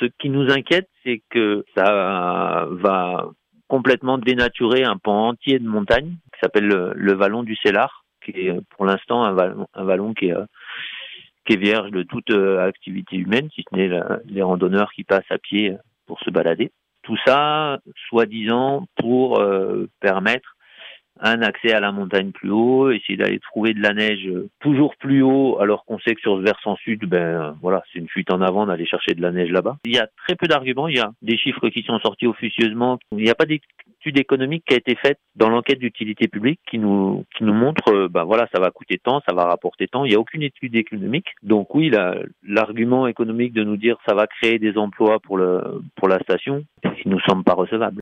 Ce qui nous inquiète, c'est que ça va complètement dénaturer un pan entier de montagne qui s'appelle le vallon du Célard, qui est pour l'instant un vallon qui est vierge de toute activité humaine, si ce n'est les randonneurs qui passent à pied pour se balader. Tout ça, soi-disant, pour permettre un accès à la montagne plus haut, essayer d'aller trouver de la neige toujours plus haut, alors qu'on sait que sur ce versant sud, c'est une fuite en avant d'aller chercher de la neige là-bas. Il y a très peu d'arguments, il y a des chiffres qui sont sortis officieusement. Il n'y a pas d'étude économique qui a été faite dans l'enquête d'utilité publique qui nous montre, ça va coûter tant, ça va rapporter tant. Il n'y a aucune étude économique. Donc oui, l'argument économique de nous dire ça va créer des emplois pour la station, il nous semble pas recevable.